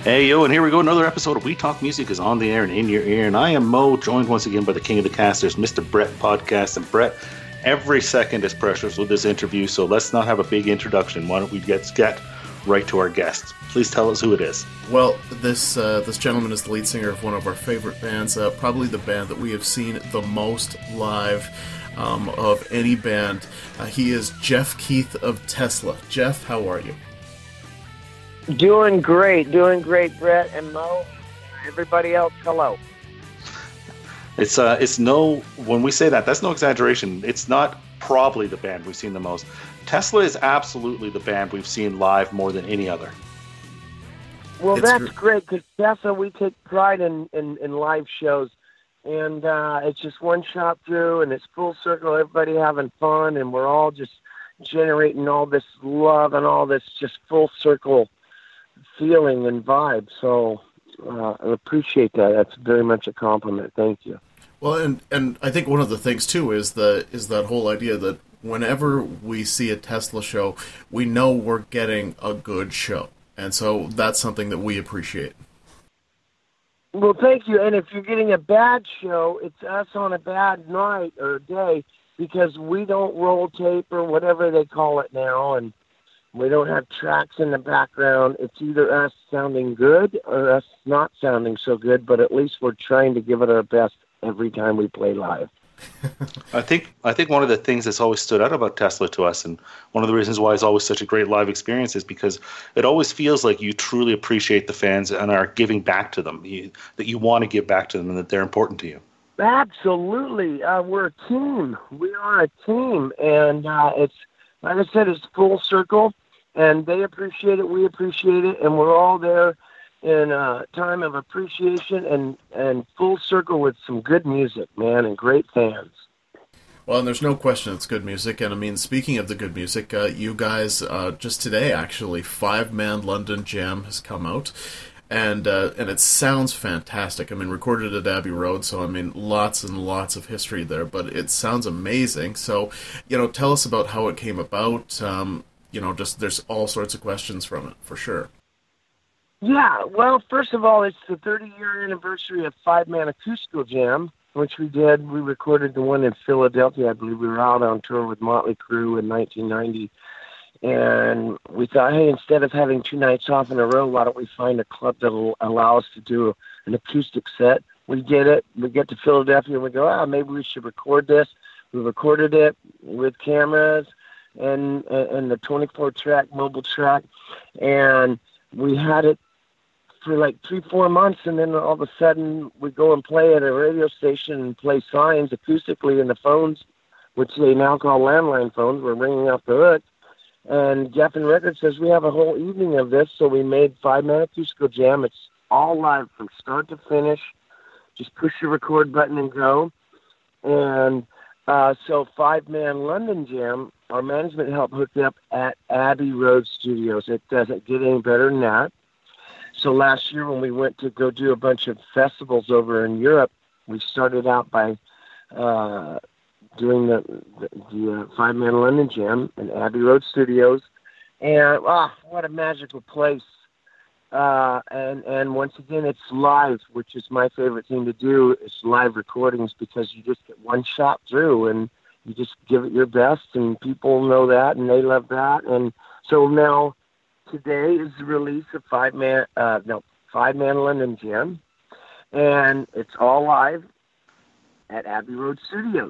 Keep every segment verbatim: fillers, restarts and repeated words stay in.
Hey, yo, and here we go. Another episode of We Talk Music is on the air and in your ear. And I am Mo, joined once again by the king of the casters, Mister Brett Podcast. And Brett, every second is precious with this interview, so let's not have a big introduction. Why don't we get, get right to our guest? Please tell us who it is. Well, this uh, this gentleman is the lead singer of one of our favorite bands, uh, probably the band that we have seen the most live um, of any band. Uh, he is Jeff Keith of Tesla. Jeff, how are you? Doing great, doing great, Brett and Mo. Everybody else, hello. It's uh, it's no. When we say that, that's no exaggeration. It's not probably the band we've seen the most. Tesla is absolutely the band we've seen live more than any other. Well, It's that's gr- great because Tesla, we take pride in, in, in live shows, and uh, it's just one shot through, and it's full circle. Everybody having fun, and we're all just generating all this love and all this just full circle feeling and vibe. So uh, I appreciate that. That's very much a compliment. Thank you. Well, and and I think one of the things too is the is that whole idea that whenever we see a Tesla show, we know we're getting a good show, and so that's something that we appreciate. Well, thank you. And if you're getting a bad show, it's us on a bad night or day because we don't roll tape or whatever they call it now, and we don't have tracks in the background. It's either us sounding good or us not sounding so good, but at least we're trying to give it our best every time we play live. I think I think one of the things that's always stood out about Tesla to us, and one of the reasons why it's always such a great live experience, is because it always feels like you truly appreciate the fans and are giving back to them, you, that you want to give back to them and that they're important to you. Absolutely. Uh, we're a team. We are a team. And uh, it's, like I said, it's full circle. And they appreciate it, we appreciate it, and we're all there in a time of appreciation and, and full circle with some good music, man, and great fans. Well, and there's no question it's good music, and I mean, speaking of the good music, uh, you guys, uh, just today, actually, Five Man London Jam has come out, and uh, and it sounds fantastic. I mean, recorded at Abbey Road, so I mean, lots and lots of history there, but it sounds amazing. So, you know, tell us about how it came about. Um, You know, just there's all sorts of questions from it, for sure. Yeah, well, first of all, it's the thirty-year anniversary of Five Man Acoustical Jam, which we did. We recorded the one in Philadelphia. I believe we were out on tour with Motley Crue in nineteen ninety. And we thought, hey, instead of having two nights off in a row, why don't we find a club that will allow us to do an acoustic set? We did it. We get to Philadelphia, and we go, ah, maybe we should record this. We recorded it with cameras and and the twenty-four track mobile track, and we had it for like three, four months, and then all of a sudden we go and play at a radio station and play signs acoustically, and the phones, which they now call landline phones, were ringing off the hook, and Geffen Records says we have a whole evening of this, so we made Five Man Acoustical Jam. It's all live from start to finish. Just push the record button and go. And uh, so Five Man London Jam, our management helped hook up at Abbey Road Studios. It doesn't get any better than that. So last year when we went to go do a bunch of festivals over in Europe, we started out by uh, doing the, the, the uh, Five Man London Jam in Abbey Road Studios. And, ah, what a magical place. Uh, and, and once again, it's live, which is my favorite thing to do, is live recordings, because you just get one shot through and you just give it your best, and people know that, and they love that. And so now, today is the release of Five Man, uh, no, Five Man London Jam, and it's all live at Abbey Road Studios.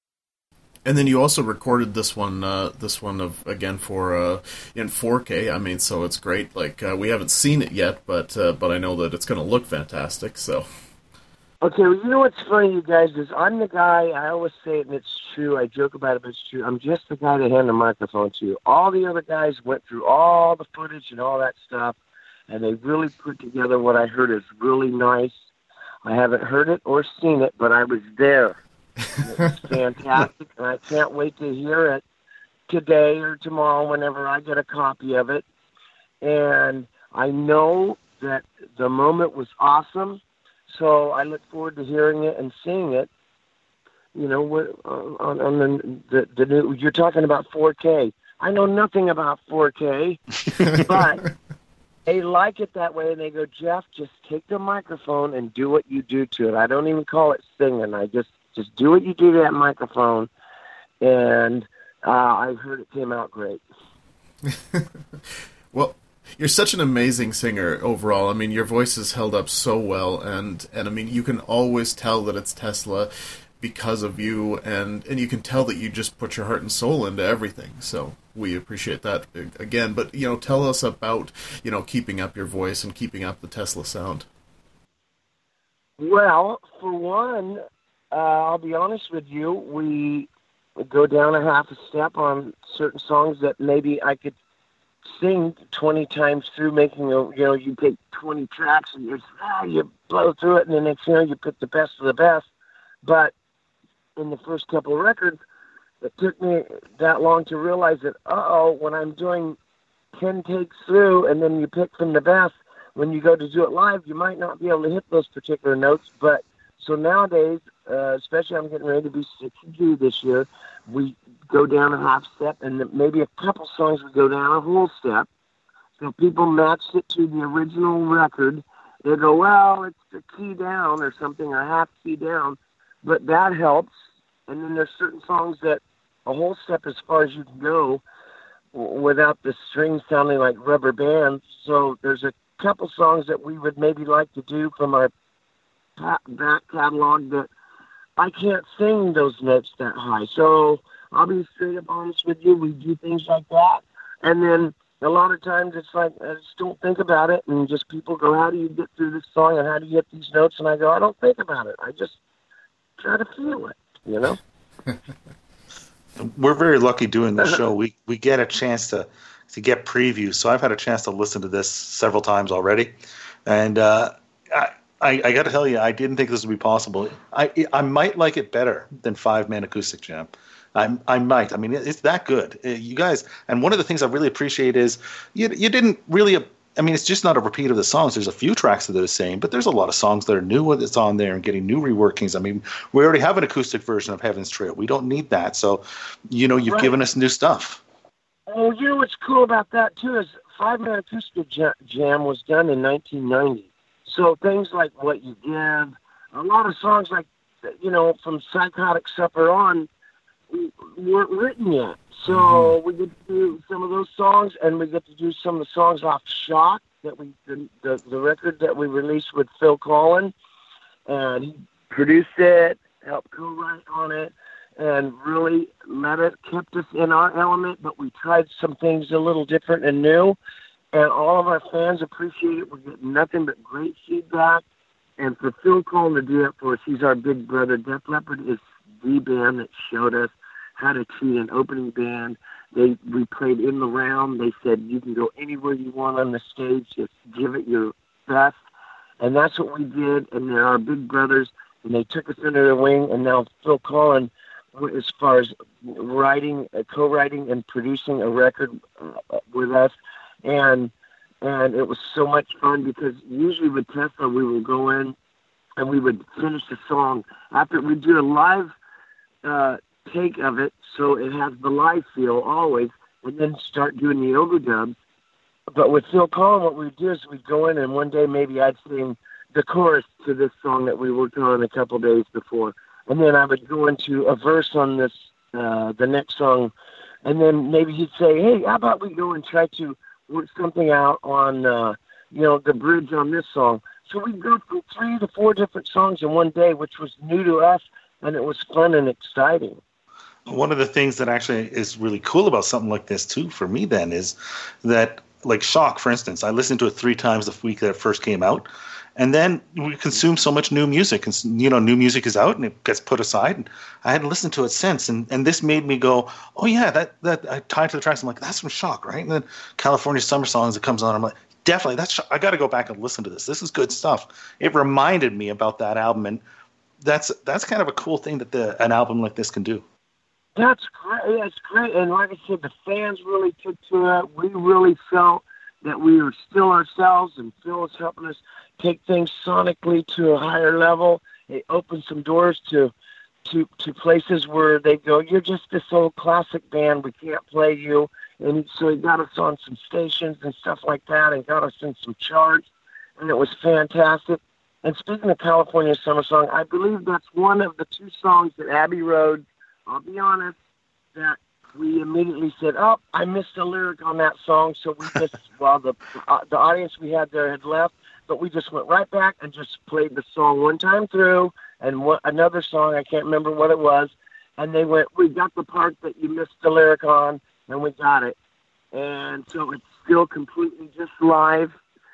And then you also recorded this one, uh, this one of again for uh, in four K. I mean, so it's great. Like uh, we haven't seen it yet, but uh, but I know that it's going to look fantastic. So. Okay, well, you know what's funny, you guys, is I'm the guy, I always say it, and it's true, I joke about it, but it's true, I'm just the guy to hand the microphone to. All the other guys went through all the footage and all that stuff, and they really put together what I heard is really nice. I haven't heard it or seen it, but I was there. And it was fantastic, and I can't wait to hear it today or tomorrow whenever I get a copy of it. And I know that the moment was awesome. So I look forward to hearing it and seeing it. You know, on, on the, the the new. You're talking about four K. I know nothing about four K, but they like it that way, and they go, Jeff, just take the microphone and do what you do to it. I don't even call it singing. I just, just do what you do to that microphone, and uh, I heard it came out great. Well, you're such an amazing singer overall. I mean, your voice is held up so well, and, and I mean, you can always tell that it's Tesla because of you, and, and you can tell that you just put your heart and soul into everything. So we appreciate that again. But, you know, tell us about, you know, keeping up your voice and keeping up the Tesla sound. Well, for one, uh, I'll be honest with you, we go down a half a step on certain songs that maybe I could sing twenty times through, making a, you know, you take twenty tracks and you're, ah, you blow through it, and the next thing you know, you pick the best of the best. But in the first couple of records, it took me that long to realize that, uh-oh, when I'm doing ten takes through and then you pick from the best, when you go to do it live, you might not be able to hit those particular notes. But so nowadays, uh, especially I'm getting ready to be sixty-two this year, we go down a half step, and maybe a couple songs we go down a whole step. So people matched it to the original record. They go, well, it's a key down or something, a half key down, but that helps. And then there's certain songs that a whole step as far as you can go without the strings sounding like rubber bands. So there's a couple songs that we would maybe like to do from our back catalog that I can't sing those notes that high. So I'll be straight up honest with you. We do things like that. And then a lot of times it's like, I just don't think about it. And just people go, how do you get through this song? And how do you get these notes? And I go, I don't think about it. I just try to feel it. You know, we're very lucky doing this show. We we get a chance to to get previews. So I've had a chance to listen to this several times already, and uh, I I, I got to tell you, I didn't think this would be possible. I I might like it better than Five Man Acoustic Jam. I I might. I mean, it's that good, you guys. And one of the things I really appreciate is you you didn't really. I mean, it's just not a repeat of the songs. There's a few tracks that are the same, but there's a lot of songs that are new that's on there and getting new reworkings. I mean, we already have an acoustic version of Heaven's Trail. We don't need that. So, you know, you've right. given us new stuff. Oh, you know what's cool about that, too, is Five Man Acoustic Jam was done in nineteen ninety. So things like What You Give, a lot of songs like, you know, from Psychotic Supper on, weren't written yet. So mm-hmm. we get to do some of those songs, and we get to do some of the songs off Shock, that we the, the, the record that we released with Phil Collen, and he produced it, helped co-write on it, and really let it, kept us in our element, but we tried some things a little different and new, and all of our fans appreciate it. We're getting nothing but great feedback, and for Phil Collen to do it for us, he's our big brother. Def Leppard is the band that showed us how to treat an opening band. They we played in the round. They said you can go anywhere you want on the stage, just give it your best, and that's what we did. And they're our big brothers, and they took us under their wing. And now Phil Collen, as far as writing, uh, co-writing, and producing a record uh, with us, and and it was so much fun because usually with Tesla we would go in and we would finish the song after we do a live. Uh, take of it, so it has the live feel always, and then start doing the overdubs. But with Phil Collen, what we do is we'd go in, and one day maybe I'd sing the chorus to this song that we worked on a couple days before, and then I would go into a verse on this, uh, the next song, and then maybe he'd say, hey, how about we go and try to work something out on, uh, you know, the bridge on this song. So we'd go through three to four different songs in one day, which was new to us, and it was fun and exciting. One of the things that actually is really cool about something like this too, for me then, is that, like Shock, for instance, I listened to it three times the week that it first came out, and then we consume so much new music, and you know, new music is out and it gets put aside, and I hadn't listened to it since, and, and this made me go, oh yeah, that that I tied to the tracks. I'm like, that's from Shock, right? And then California Summer Songs, it comes on, I'm like, definitely, that's Shock. I got to go back and listen to this. This is good stuff. It reminded me about that album, and that's that's kind of a cool thing that the an album like this can do. That's great. That's great. And like I said, the fans really took to it. We really felt that we were still ourselves, and Phil was helping us take things sonically to a higher level. It opened some doors to to to places where they go, you're just this old classic band. We can't play you. And he, so he got us on some stations and stuff like that and got us in some charts, and it was fantastic. And speaking of California Summer Song, I believe that's one of the two songs that Abbey Road, I'll be honest, that we immediately said, oh, I missed a lyric on that song, so we just, while the, uh, the audience we had there had left, but we just went right back and just played the song one time through, and one, another song, I can't remember what it was, and they went, we got the part that you missed the lyric on, and we got it. And so it's still completely just live,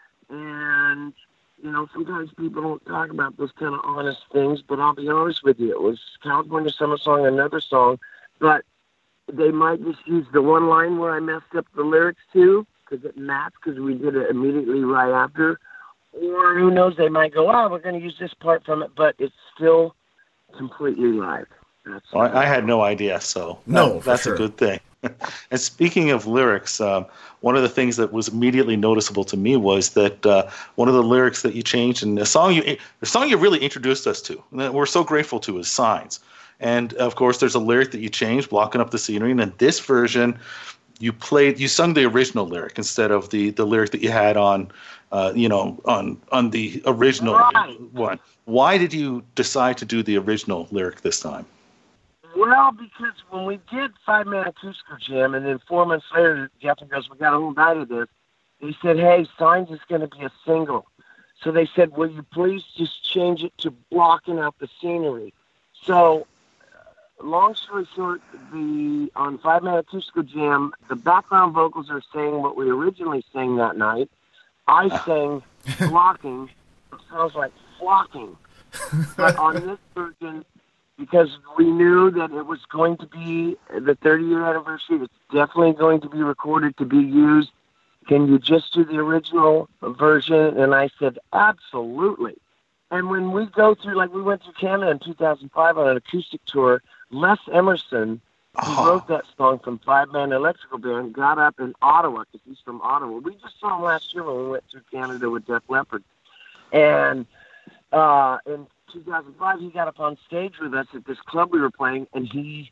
and you know, sometimes people don't talk about those kind of honest things, but I'll be honest with you. It was California Summer Song, another song, but they might just use the one line where I messed up the lyrics to, because it matched, because we did it immediately right after. Or who knows, they might go, oh, we're going to use this part from it, but it's still completely live. That's well, I, I had no idea, so no, that, that's sure. a good thing. And speaking of lyrics, um, one of the things that was immediately noticeable to me was that uh, one of the lyrics that you changed, and the song you the song you really introduced us to, and that we're so grateful to, is "Signs." And of course, there's a lyric that you changed, "Blocking Up the Scenery," and in this version, you played, you sung the original lyric instead of the, the lyric that you had on, uh, you know, on on the original right. one. Why did you decide to do the original lyric this time? Well, because when we did Five Man Acoustic Jam, and then four months later, Jeff goes, we got a whole night of this, they said, hey, Signs is going to be a single. So they said, will you please just change it to Blocking Out the Scenery? So, uh, long story short, the on Five Man Acoustic Jam, the background vocals are saying what we originally sang that night. I sang Blocking. It sounds like flocking. But on this version, because we knew that it was going to be the thirty-year anniversary, it's definitely going to be recorded to be used. Can you just do the original version? And I said, absolutely. And when we go through, like we went through Canada in two thousand five on an acoustic tour, Les Emerson, who Oh. wrote that song from Five Man Electrical Band, got up in Ottawa, because he's from Ottawa. We just saw him last year when we went through Canada with Def Leppard. And uh, in two thousand five, he got up on stage with us at this club we were playing, and he,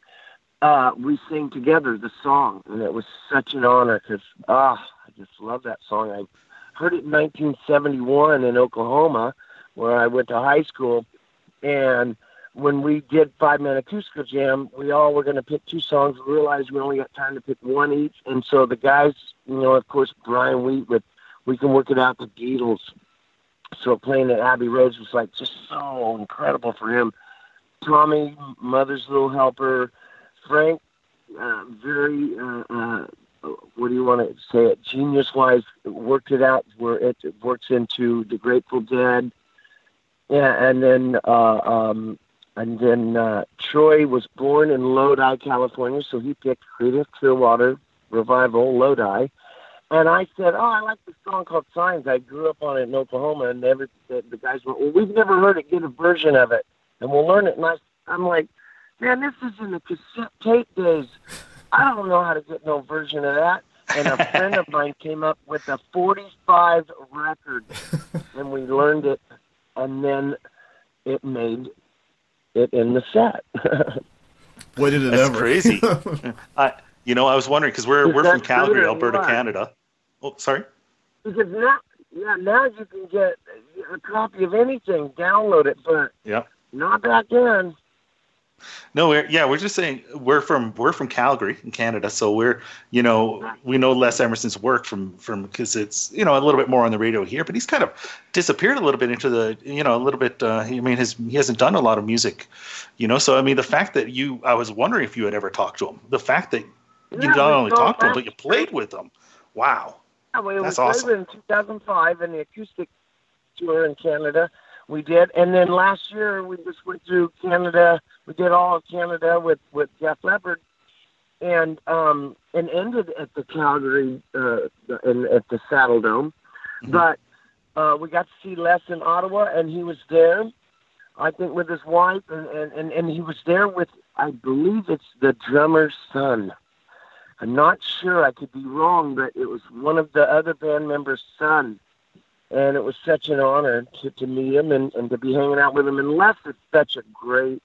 uh, we sang together the song, and it was such an honor, because, ah, I just love that song. I heard it in nineteen seventy-one in Oklahoma, where I went to high school, and when we did Five Man Acoustic Jam, we all were going to pick two songs. We realized we only got time to pick one each, and so the guys, you know, of course, Brian Wheat with We Can Work It Out, the Beatles. So playing at Abbey Road was like just so incredible for him. Tommy, Mother's Little Helper, Frank, uh, very, uh, uh, what do you want to say it, genius-wise, worked it out where it works into the Grateful Dead. Yeah, and then uh, um, and then uh, Troy was born in Lodi, California, so he picked Creedence Clearwater Revival, Lodi. And I said, oh, I like this song called Signs. I grew up on it in Oklahoma, and every, the, the guys went, well, we've never heard it. Get a version of it, and we'll learn it. And I, I'm like, man, this is in the cassette tape days. I don't know how to get no version of that. And a friend of mine came up with a forty-five record, and we learned it, and then it made it in the set. What did it That's ever? crazy. I, you know, I was wondering, because we're, Is we're that from Calgary, true or Alberta, what? Canada. Oh, sorry? Because now, yeah, now you can get a copy of anything, download it, but Yeah. not back then. No, we're yeah, we're just saying we're from we're from Calgary in Canada, so we're you know we know Les Emerson's work from from because it's you know a little bit more on the radio here, but he's kind of disappeared a little bit into the you know a little bit. Uh, I mean, his he hasn't done a lot of music, you know. So I mean, the fact that you I was wondering if you had ever talked to him. The fact that you Yeah, not we only saw talked to him, that. but you played with him. Wow. Yeah, we, That's we played awesome. with in two thousand five in the acoustic tour in Canada. We did, and then last year we just went through Canada. We did all of Canada with with Def Leppard, and um, and ended at the Calgary uh, in, at the Saddle Dome. Mhm. But uh, we got to see Les in Ottawa, and he was there. I think with his wife, and, and, and, and he was there with, I believe it's the drummer's son. I'm not sure. I could be wrong, but it was one of the other band members' son. And it was such an honor to, to meet him and, and to be hanging out with him. And Les is such a great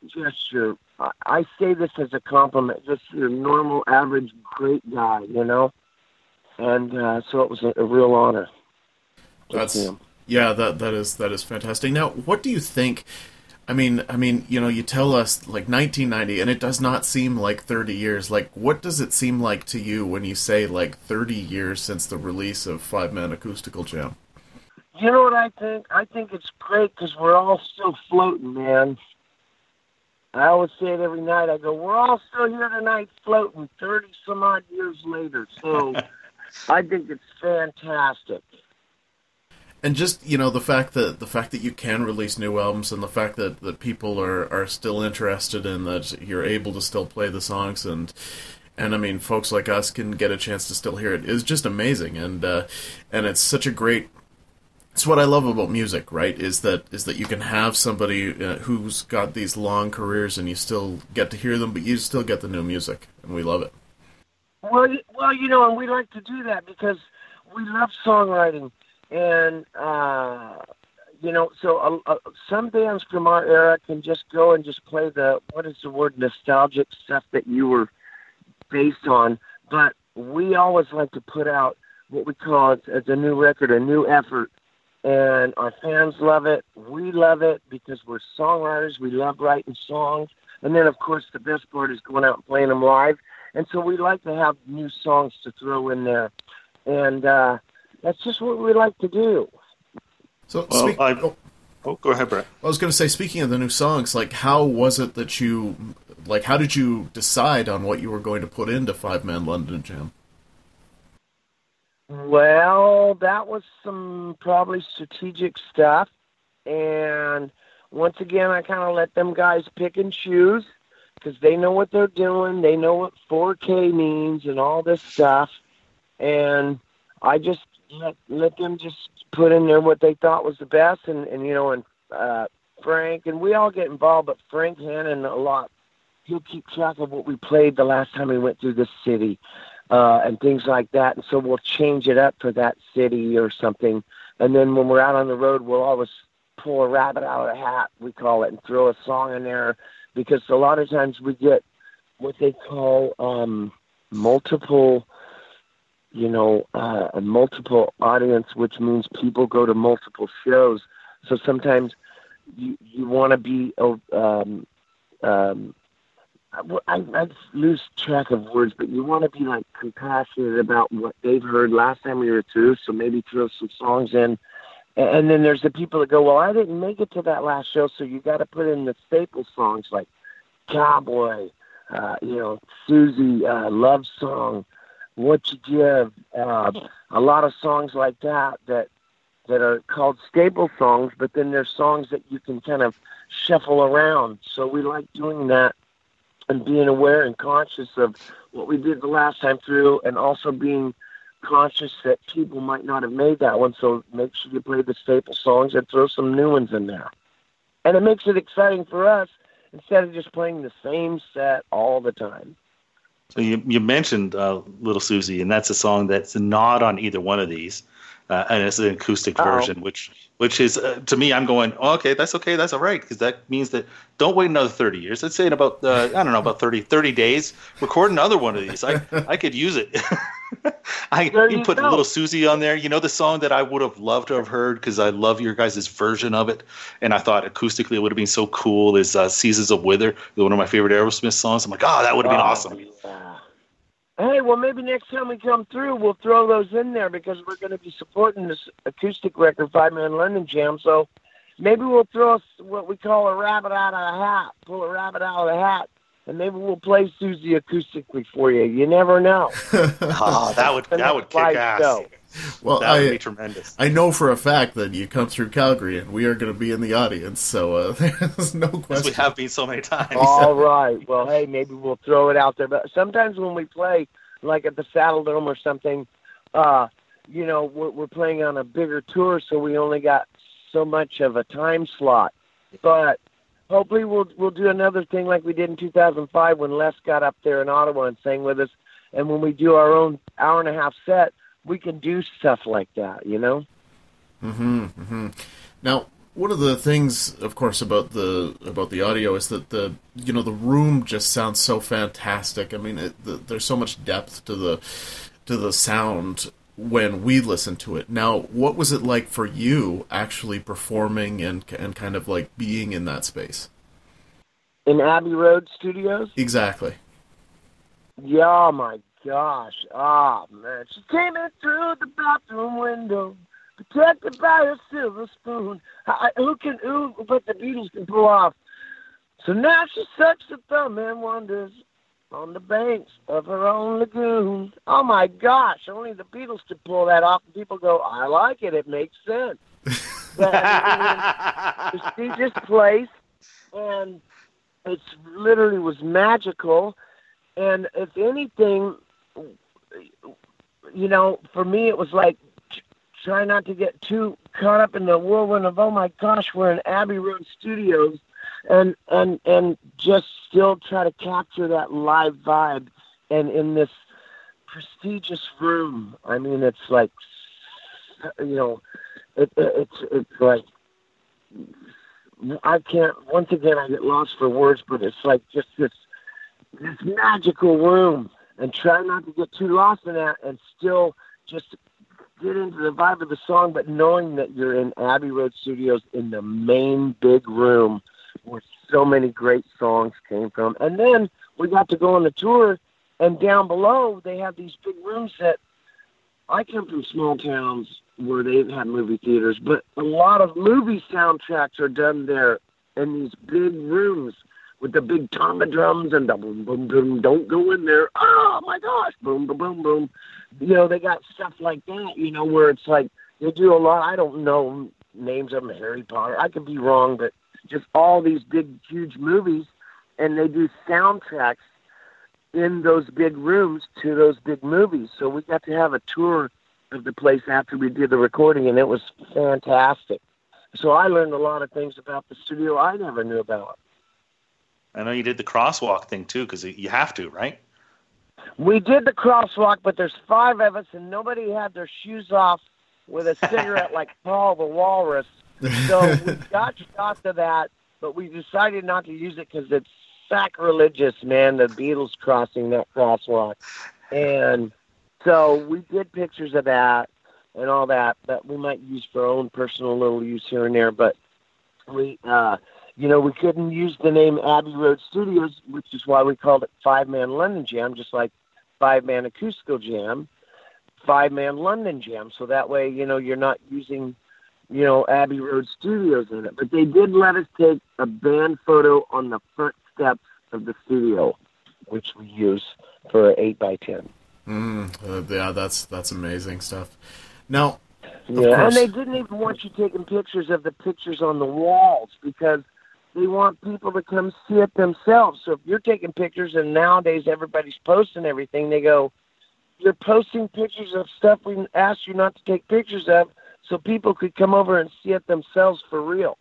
gesture. I, I say this as a compliment. Just your normal, average, great guy, you know. And uh, so it was a, a real honor. That's yeah, that that is that is fantastic. Now, what do you think? I mean, I mean, you know, you tell us like nineteen ninety, and it does not seem like thirty years. Like, what does it seem like to you when you say like thirty years since the release of Five Man Acoustical Jam? You know what I think? I think it's great because we're all still floating, man. I always say it every night. I go, we're all still here tonight floating thirty some odd years later. So I think it's fantastic. And just, you know, the fact that the fact that you can release new albums and the fact that, that people are, are still interested in that you're able to still play the songs and and I mean folks like us can get a chance to still hear it is just amazing, and uh, and it's such a great it's what I love about music, right? Is that is that you can have somebody uh, who's got these long careers and you still get to hear them, but you still get the new music, and we love it. Well, well, you know, and we like to do that because we love songwriting. And, uh, you know, so uh, uh, some bands from our era can just go and just play the, what is the word, nostalgic stuff that you were based on. But we always like to put out what we call it as a new record, a new effort. And our fans love it. We love it because we're songwriters. We love writing songs. And then, of course, the best part is going out and playing them live. And so we like to have new songs to throw in there. And, uh, that's just what we like to do. So, well, speak- I, oh. oh, go ahead, Brett. I was going to say, speaking of the new songs, like, how was it that you, like, how did you decide on what you were going to put into Five Man London Jam? Well, that was some probably strategic stuff. And once again, I kind of let them guys pick and choose because they know what they're doing. They know what four K means and all this stuff. And I just let, let them just put in there what they thought was the best. And, and you know, and uh, Frank, and we all get involved, but Frank Hannon a lot. He'll keep track of what we played the last time we went through the city uh, and things like that. And so we'll change it up for that city or something. And then when we're out on the road, we'll always pull a rabbit out of the hat, we call it, and throw a song in there. Because a lot of times we get what they call um, multiple... you know, uh, a multiple audience, which means people go to multiple shows. So sometimes you you want to be, um, um, I, I lose track of words, but you want to be like compassionate about what they've heard last time we were through. So maybe throw some songs in. And then there's the people that go, well, I didn't make it to that last show, so you got to put in the staple songs like Cowboy, uh, you know, Susie, uh, Love Song, What You Give, uh, a lot of songs like that that that are called staple songs, but then there's songs that you can kind of shuffle around. So we like doing that and being aware and conscious of what we did the last time through, and also being conscious that people might not have made that one. So make sure you play the staple songs and throw some new ones in there. And it makes it exciting for us instead of just playing the same set all the time. So you you mentioned uh, Little Susie, and that's a song that's not on either one of these, uh, and it's an acoustic Uh-oh. version, which which is uh, to me, I'm going, oh, okay, that's okay, that's all right, because that means that don't wait another thirty years. Let's say in about uh, I don't know about thirty, thirty days, record another one of these. I I could use it. I There you you put go. Little Susie on there. You know the song that I would have loved to have heard because I love your guys' version of it, and I thought acoustically it would have been so cool. Is uh, "Seasons of Wither," one of my favorite Aerosmith songs. I'm like, oh, that would have been Oh, awesome. yeah. Hey, well, maybe next time we come through, we'll throw those in there because we're going to be supporting this acoustic record, Five Man London Jam. So maybe we'll throw what we call a rabbit out of a hat, pull a rabbit out of the hat, and maybe we'll play Susie acoustically for you. You never know. Oh, that would that would kick Live ass. show. Well, That would I be tremendous. I know for a fact that you come through Calgary, and we are going to be in the audience. So uh, there's no As question. we have been so many times. All right. Well, hey, maybe we'll throw it out there. But sometimes when we play, like at the Saddle Dome or something, uh, you know, we're, we're playing on a bigger tour, so we only got so much of a time slot. But hopefully we'll we'll do another thing like we did in two thousand five when Les got up there in Ottawa and sang with us. And when we do our own hour and a half set, we can do stuff like that, you know? Mm-hmm, mm-hmm. Now, One of the things, of course, about the about the audio is that the you know the room just sounds so fantastic. I mean, it, the, there's so much depth to the to the sound when we listen to it. Now, what was it like for you actually performing and and kind of like being in that space? In Abbey Road Studios? Exactly. Yeah, oh my gosh. Ah, oh, man. She came in through the bathroom window, protected by a silver spoon. I, who can, who but the Beatles can pull off? So now she sucks her thumb and wanders on the banks of her own lagoon. Oh my gosh, only the Beatles could pull that off, and people go, I like it, it makes sense. But, I mean, prestigious place, and it literally was magical. And if anything, you know, for me it was like try not to get too caught up in the whirlwind of, oh my gosh, we're in Abbey Road Studios, and and and just still try to capture that live vibe. And in this prestigious room, I mean, it's like, you know, it, it's it's like, I can't, once again, I get lost for words, but it's like just this this magical room, and try not to get too lost in that, and still just get into the vibe of the song, but knowing that you're in Abbey Road Studios in the main big room where so many great songs came from. And then we got to go on the tour, and down below they have these big rooms that, I come from small towns where they have movie theaters, but a lot of movie soundtracks are done there in these big rooms with the big tonga drums and the boom, boom, boom, don't go in there. Oh, my gosh, boom, boom, boom, boom. You know, they got stuff like that, you know, where it's like they do a lot. I don't know names of them, Harry Potter. I could be wrong, but just all these big, huge movies, and they do soundtracks in those big rooms to those big movies. So we got to have a tour of the place after we did the recording, and it was fantastic. So I learned a lot of things about the studio I never knew about. I know you did the crosswalk thing too, because you have to, right? We did the crosswalk, but there's five of us, and nobody had their shoes off with a cigarette like Paul the Walrus. So we got shots of that, but we decided not to use it because it's sacrilegious, man, the Beatles crossing that crosswalk. And so we did pictures of that and all that that we might use for our own personal little use here and there, but we, uh, you know, we couldn't use the name Abbey Road Studios, which is why we called it Five Man London Jam, just like Five Man Acoustical Jam, Five Man London Jam. So that way, you know, you're not using, you know, Abbey Road Studios in it. But they did let us take a band photo on the front steps of the studio, which we use for an eight by ten. Mm, uh, yeah, that's that's amazing stuff. Now, yeah, course, and they didn't even want you taking pictures of the pictures on the walls because they want people to come see it themselves. So if you're taking pictures, and nowadays everybody's posting everything, they go, you're posting pictures of stuff we asked you not to take pictures of, so people could come over and see it themselves for real.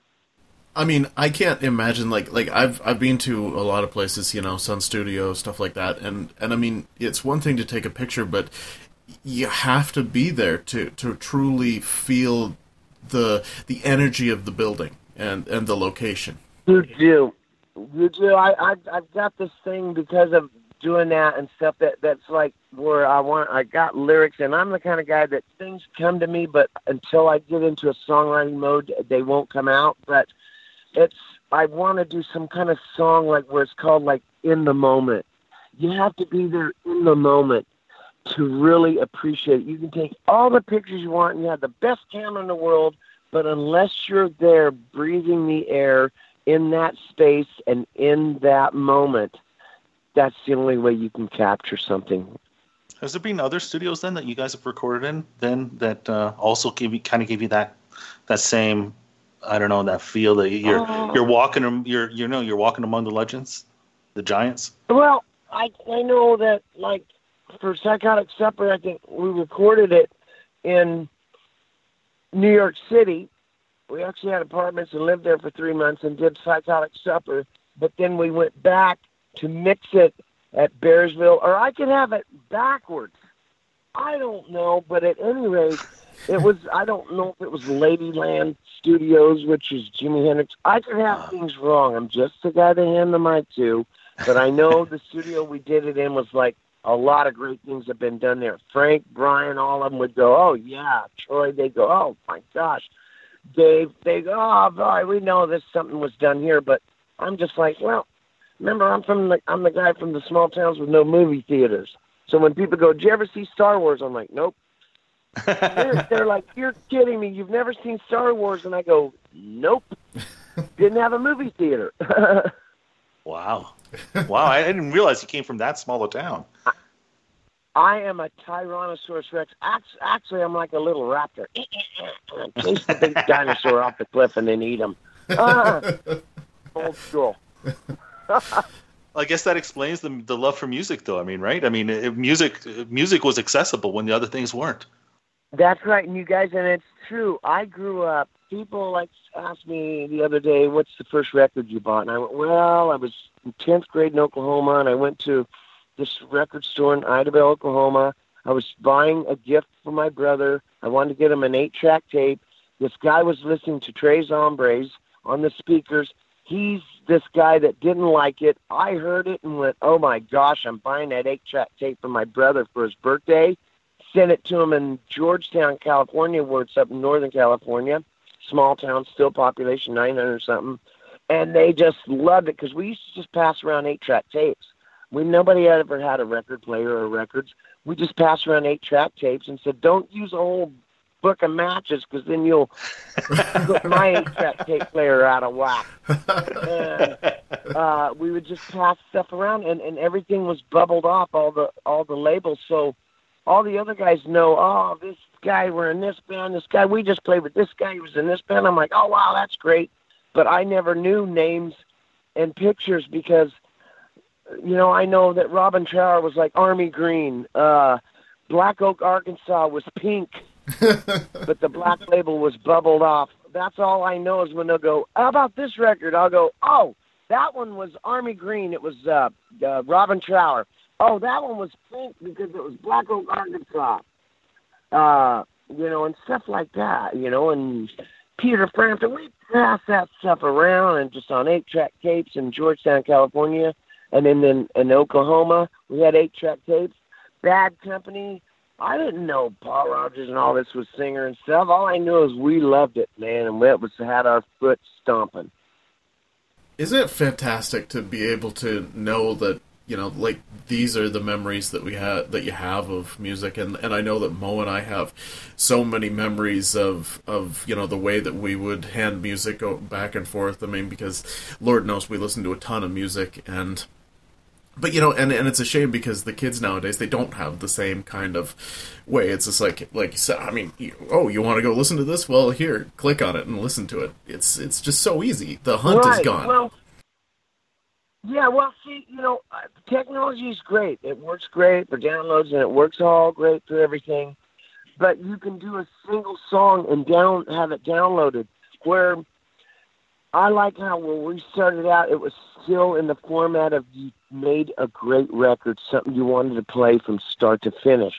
I mean, I can't imagine, like, like I've I've been to a lot of places, you know, Sun Studio, stuff like that, and, and I mean, it's one thing to take a picture, but you have to be there to, to truly feel the the energy of the building and, and the location. You do. You do. I, I, I've got this thing because of doing that and stuff that, that's like where I want, I got lyrics, and I'm the kind of guy that things come to me, but until I get into a songwriting mode, they won't come out. But it's, I want to do some kind of song like where it's called like In the Moment. You have to be there in the moment to really appreciate it. You can take all the pictures you want, and you have the best camera in the world, but unless you're there breathing the air in that space and in that moment, that's the only way you can capture something. Has there been other studios then that you guys have recorded in then that uh, also give you kind of give you that that same, I don't know, that feel that you're uh, you're walking you're you know you're walking among the legends, the giants? Well, I I know that like for Psychotic Supper, I think we recorded it in New York City. We actually had apartments and lived there for three months and did Psychotic Supper, but then we went back to mix it at Bearsville, or I could have it backwards. I don't know, but at any rate, It was, I don't know if it was Ladyland Studios, which is Jimi Hendrix. I could have uh. things wrong. I'm just the guy to hand the mic to. But I know the studio we did it in was like, a lot of great things have been done there. Frank, Brian, all of them would go, oh, yeah. Troy, they go, oh, my gosh. Dave, they go, oh, boy, we know this something was done here. But I'm just like, well, remember, I'm from the, I'm the guy from the small towns with no movie theaters. So when people go, did you ever see Star Wars? I'm like, nope. they're, they're like, you're kidding me. You've never seen Star Wars? And I go, nope. Didn't have a movie theater. Wow. Wow, I didn't realize you came from that small a town. I am a Tyrannosaurus Rex. Actually, I'm like a little raptor. Chase the big dinosaur off the cliff and then eat him. Ah, old school. I guess that explains the the love for music, though. I mean, right? I mean, it, music music was accessible when the other things weren't. That's right, and you guys, and it's true. I grew up. People like asked me the other day, "What's the first record you bought?" And I went, "Well, I was in tenth grade in Oklahoma, and I went to this record store in Idabel, Oklahoma. I was buying a gift for my brother. I wanted to get him an eight-track tape. This guy was listening to Tres Hombres on the speakers. He's this guy that didn't like it. I heard it and went, oh, my gosh, I'm buying that eight-track tape for my brother for his birthday. Sent it to him in Georgetown, California, where it's up in Northern California. Small town, still population, nine hundred something. And they just loved it because we used to just pass around eight-track tapes. We Nobody had ever had a record player or records. We just passed around eight-track tapes and said, don't use a whole book of matches because then you'll put my eight-track tape player out of whack. And uh, we would just pass stuff around, and, and everything was bubbled off, all the all the labels. So all the other guys know, oh, this guy, we're in this band, this guy, we just played with this guy, he was in this band. I'm like, oh, wow, that's great. But I never knew names and pictures because, you know, I know that Robin Trower was like Army Green. Uh, Black Oak, Arkansas was pink, but the black label was bubbled off. That's all I know is when they'll go, how about this record? I'll go, oh, that one was Army Green. It was uh, uh, Robin Trower. Oh, that one was pink because it was Black Oak, Arkansas. Uh, you know, and stuff like that, you know, and Peter Frampton, we passed that stuff around and just on eight-track tapes in Georgetown, California. And then in, in Oklahoma, we had eight-track tapes. Bad Company. I didn't know Paul Rogers and all this was singer and stuff. All I knew is we loved it, man, and it was had our foot stomping. Isn't it fantastic to be able to know that, you know, like, these are the memories that we have, that you have of music, and, and I know that Mo and I have so many memories of, of, you know, the way that we would hand music back and forth. I mean, because Lord knows we listen to a ton of music, and, but, you know, and, and it's a shame because the kids nowadays, they don't have the same kind of way. It's just like, like you said, I mean, you, oh, you want to go listen to this? Well, here, click on it and listen to it. It's, it's just so easy. The hunt right. is gone. Well, yeah, well, see, you know, uh, technology is great. It works great for downloads, and it works all great for everything. But you can do a single song and down have it downloaded. Where I like how when we started out, it was still in the format of you made a great record, something you wanted to play from start to finish.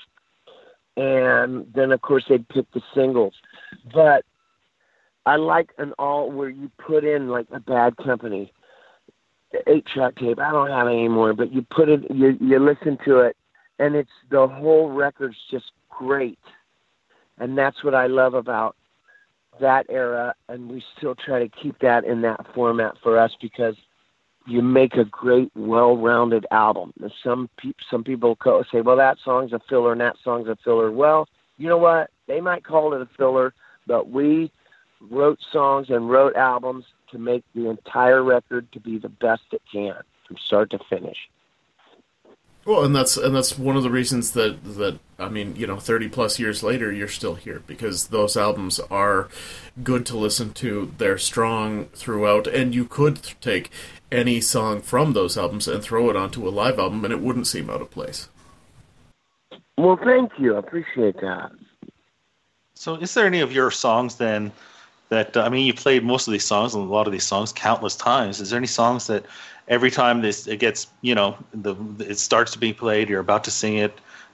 And then, of course, they'd pick the singles. But I like an all where you put in, like, a Bad Company. Eight-track tape. I don't have it anymore, but you put it, you you listen to it, and it's the whole record's just great, and that's what I love about that era. And we still try to keep that in that format for us because you make a great, well-rounded album. And some pe- some people co- say, well, that song's a filler and that song's a filler. Well, you know what? They might call it a filler, but we wrote songs and wrote albums to make the entire record to be the best it can from start to finish. Well, and that's and that's one of the reasons that that I mean, you know, thirty plus years later, you're still here because those albums are good to listen to. They're strong throughout, and you could take any song from those albums and throw it onto a live album, and it wouldn't seem out of place. Well, thank you. I appreciate that. So, is there any of your songs then? That, uh, I mean, you played most of these songs and a lot of these songs countless times. Is there any songs that every time this it gets, you know, the it starts to be played, you're about to sing it,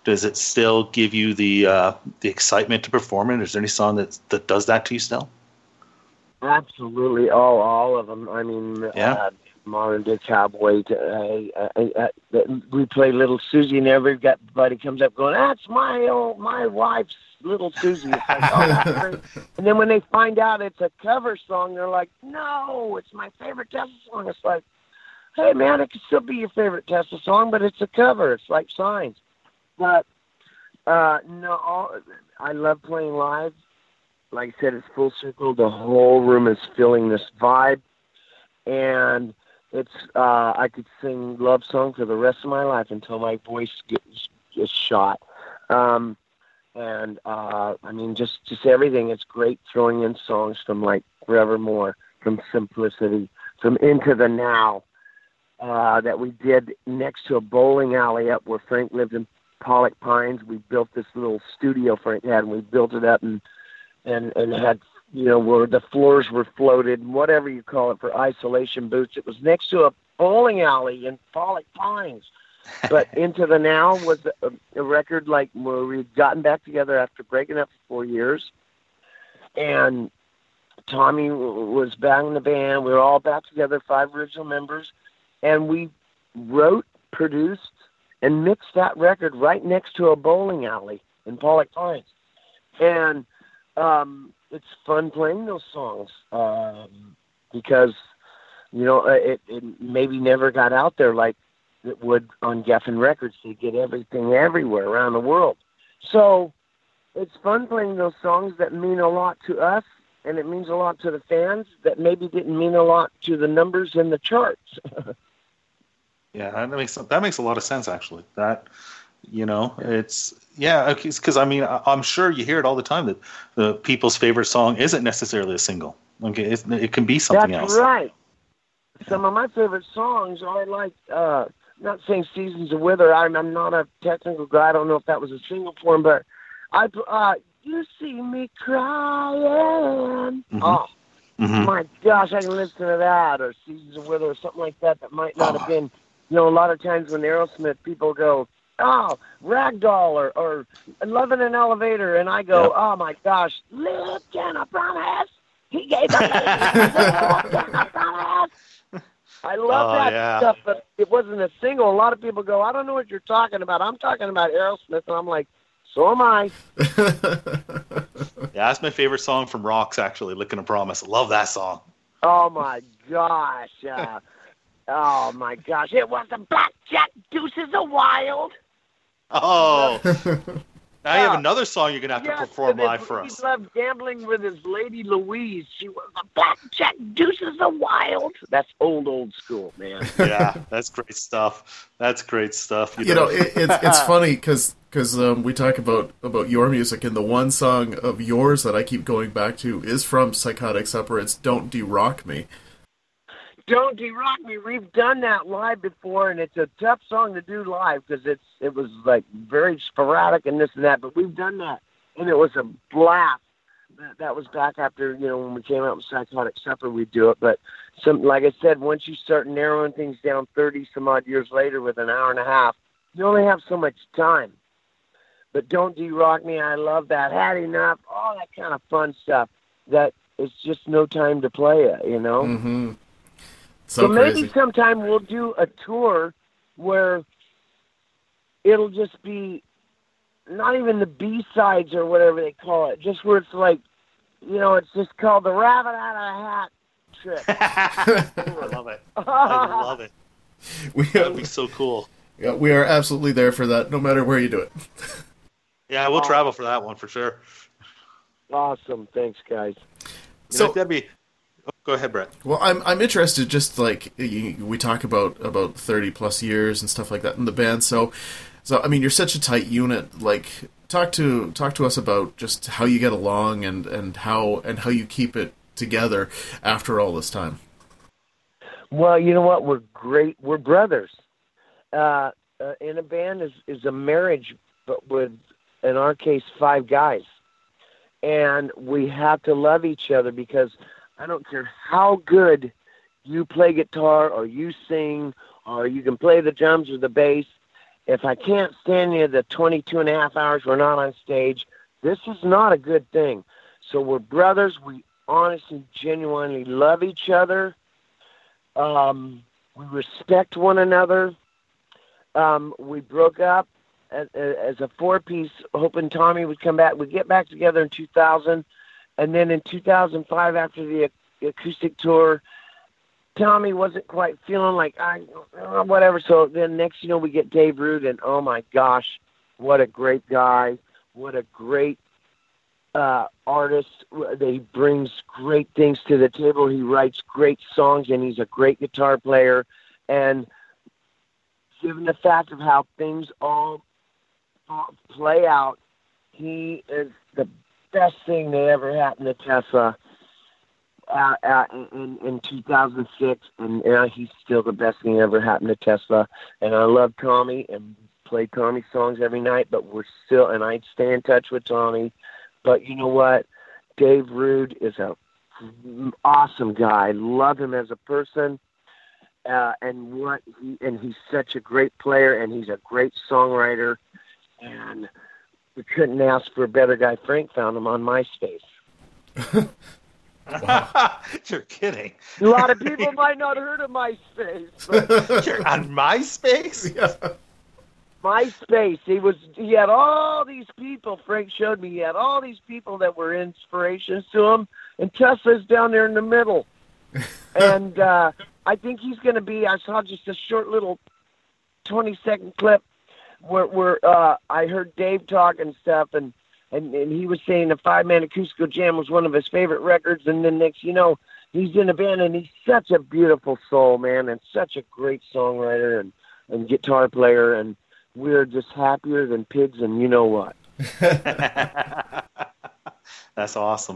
does it still give you the uh, the excitement to perform it? Is there any song that that does that to you still? Absolutely, all all of them. I mean, Yeah. uh, Modern Day Cowboy. To, uh, uh, uh, we play Little Susie, and everybody comes up going, "That's my old my wife's Little Susie." It's like, oh, that's great. And then when they find out it's a cover song, they're like, "No, it's my favorite Tessa song." It's like, hey man, it could still be your favorite Tessa song, but it's a cover. It's like Signs. But uh, no, all, I love playing live. Like I said, it's full circle. The whole room is feeling this vibe, and it's uh, I could sing love song for the rest of my life until my voice gets, gets shot. Um, and uh, I mean, just just everything. It's great throwing in songs from like Forevermore, from Simplicity, from Into the Now, uh, that we did next to a bowling alley up where Frank lived in Pollock Pines. We built this little studio Frank had, and we built it up and. And, and had, you know, where the floors were floated, whatever you call it, for isolation booths. It was next to a bowling alley in Pollock Pines. But Into the Now was a, a record like where we'd gotten back together after breaking up for four years. And Tommy was back in the band. We were all back together, five original members. And we wrote, produced, and mixed that record right next to a bowling alley in Pollock Pines. And Um, it's fun playing those songs um, because, you know, it, it maybe never got out there like it would on Geffen Records. You get everything everywhere around the world. So it's fun playing those songs that mean a lot to us, and it means a lot to the fans that maybe didn't mean a lot to the numbers in the charts. Yeah, that makes that makes a lot of sense, actually. That, you know, it's... Yeah, because I mean, I'm sure you hear it all the time that the people's favorite song isn't necessarily a single. Okay, it's, it can be something That's else. That's right. Some of my favorite songs are like, uh, not saying Seasons of Wither. I'm, I'm not a technical guy. I don't know if that was a single form, but I, uh, You See Me Crying. Mm-hmm. Oh, mm-hmm. My gosh, I can listen to that, or Seasons of Wither, or something like that. That might not oh. have been, you know, a lot of times when Aerosmith, people go, oh, Ragdoll, or, or Love in an Elevator, and I go, yep. Oh my gosh, Live Can I Promise? He gave a Live Can I Promise? I love oh, that yeah. stuff, but it wasn't a single. A lot of people go, I don't know what you're talking about. I'm talking about Aerosmith, and I'm like, so am I. Yeah, that's my favorite song from Rocks, actually, Live Can I Promise. I love that song. Oh my gosh. Uh, oh my gosh. It was the Blackjack Deuces of Wild. Oh, now you have another song you're going to have yes, to perform live for us. He loved gambling with his lady Louise. She was a Blackjack Deuces of Wild. That's old, old school, man. Yeah, that's great stuff. That's great stuff. You, you know, know it, it's it's funny because because um, we talk about, about your music, and the one song of yours that I keep going back to is from Psychotic Supper. It's Don't De-Rock Me. Don't De-Rock Me. We've done that live before, and it's a tough song to do live because it's it was like very sporadic and this and that. But we've done that, and it was a blast. That, that was back after, you know, when we came out with Psychotic Supper, we'd do it. But some, like I said, once you start narrowing things down thirty some odd years later with an hour and a half, you only have so much time. But Don't De-Rock Me, I love that. Had Enough, all that kind of fun stuff. That it's just no time to play it, you know. Mm-hmm. So, so crazy. Maybe sometime we'll do a tour where it'll just be not even the B-sides or whatever they call it, just where it's like, you know, it's just called the Rabbit Out of a Hat trip. Ooh, I love it. I love it. We, that would be so cool. Yeah, we are absolutely there for that, no matter where you do it. Yeah, we'll travel for that one for sure. Awesome. Thanks, guys. You so know, that'd be... Oh, go ahead, Brett. Well, I'm I'm interested. Just like you, we talk about about thirty plus years and stuff like that in the band. So, so I mean, you're such a tight unit. Like, talk to talk to us about just how you get along and, and how and how you keep it together after all this time. Well, you know what? We're great. We're brothers. Uh, uh, in a band is is a marriage, but with, in our case, five guys, and we have to love each other because. I don't care how good you play guitar or you sing or you can play the drums or the bass. if I can't stand you the twenty-two and a half hours we're not on stage, this is not a good thing. So we're brothers. We honestly, genuinely love each other. Um, we respect one another. Um, we broke up as, as a four-piece, hoping Tommy would come back. We get back together in two thousand, and then in two thousand five, after the acoustic tour, Tommy wasn't quite feeling like I, uh, whatever. So then next, you know, we get Dave Rude, and oh my gosh, what a great guy! What a great uh, artist! He brings great things to the table. He writes great songs, and he's a great guitar player. And given the fact of how things all play out, he is the best thing that ever happened to Tesla. Uh, uh, in, in two thousand six, and uh, he's still the best thing that ever happened to Tesla. And I love Tommy and play Tommy songs every night, but we're still, and I stay in touch with Tommy. But you know what? Dave Rude is a awesome guy. Love him as a person, uh, and what he, and he's such a great player, and he's a great songwriter. And we couldn't ask for a better guy. Frank found him on MySpace. Wow. You're kidding. A lot of people might not have heard of MySpace. But You're on MySpace? Yeah. MySpace. He was. He had all these people. Frank showed me. He had all these people that were inspirations to him, and Tesla's down there in the middle. And uh, I think he's going to be. I saw just a short little twenty-second clip where, where uh, I heard Dave talk and stuff, and. And, and he was saying the five-man acoustical jam was one of his favorite records. And then next, you know, he's in a band, and he's such a beautiful soul, man, and such a great songwriter and, and guitar player. And we're just happier than pigs, and you know what? That's awesome.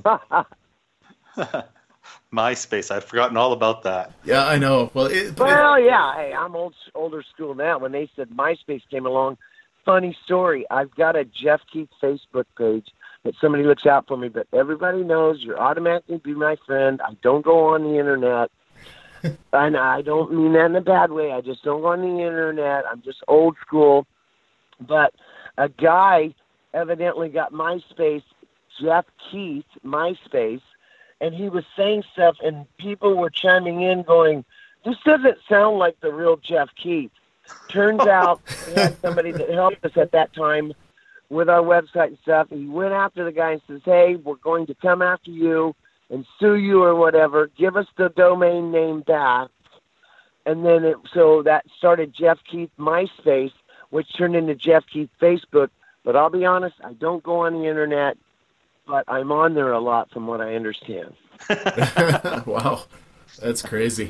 MySpace. I'd forgotten all about that. Yeah, I know. Well, it, well, it, yeah. Hey, I'm old, older school now. When they said MySpace came along, funny story. I've got a Jeff Keith Facebook page that somebody looks out for me, but everybody knows you're automatically be my friend. I don't go on the internet, and I don't mean that in a bad way. I just don't go on the internet. I'm just old school. But a guy evidently got MySpace, Jeff Keith, MySpace, and he was saying stuff, and people were chiming in going, this doesn't sound like the real Jeff Keith. Turns out we had somebody that helped us at that time with our website and stuff. And he went after the guy and says, hey, we're going to come after you and sue you or whatever. Give us the domain name back. And then it, so that started Jeff Keith MySpace, which turned into Jeff Keith Facebook. But I'll be honest, I don't go on the internet, but I'm on there a lot from what I understand. Wow, that's crazy.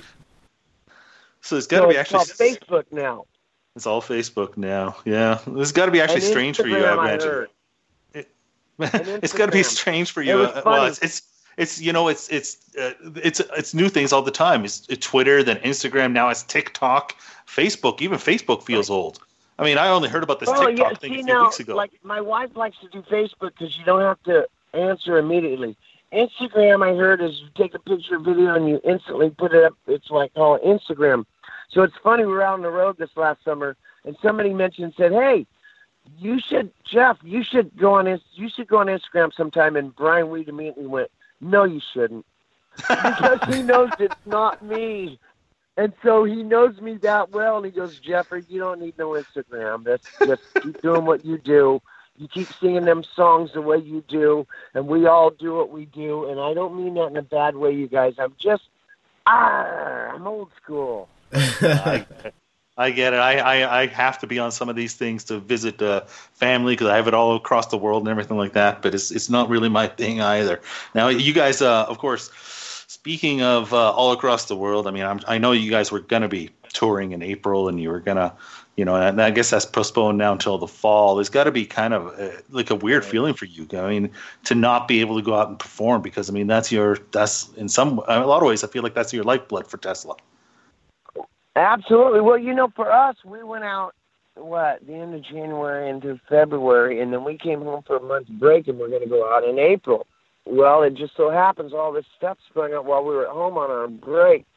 So it's got to so be actually it's called Facebook now. It's all Facebook now. Yeah, it's got to be actually and strange for you. I imagine. It, it's got to be strange for you. It well, it's, it's it's you know it's it's uh, it's it's new things all the time. It's, it's Twitter, then Instagram. Now it's TikTok, Facebook. Even Facebook feels old. I mean, I only heard about this well, TikTok yeah, thing see, a few now, weeks ago. Like my wife likes to do Facebook because you don't have to answer immediately. Instagram, I heard, is you take a picture, video, and you instantly put it up. It's like called Instagram. So it's funny, we were out on the road this last summer, and somebody mentioned, said, hey, you should, Jeff, you should go on you should go on Instagram sometime. And Brian Weed immediately went, no, you shouldn't. Because he knows it's not me. And so he knows me that well, and he goes, Jeffrey, you don't need no Instagram. That's just keep doing what you do. You keep singing them songs the way you do, and we all do what we do. And I don't mean that in a bad way, you guys. I'm just, ah, I'm old school. I, I get it. I, I, I have to be on some of these things to visit uh, family because I have it all across the world and everything like that. But it's it's not really my thing either. Now, you guys, uh, of course, speaking of uh, all across the world, I mean, I'm, I know you guys were going to be touring in April, and you were going to, you know, and I guess that's postponed now until the fall. There's got to be kind of uh, like a weird feeling for you. I mean, to not be able to go out and perform because, I mean, that's your, that's in some, in a lot of ways, I feel like that's your lifeblood for Tesla. Absolutely. Well, you know, for us, we went out, what, the end of January into February, and then we came home for a month's break, and we're going to go out in April. Well, it just so happens all this stuff's going on while we were at home on our break.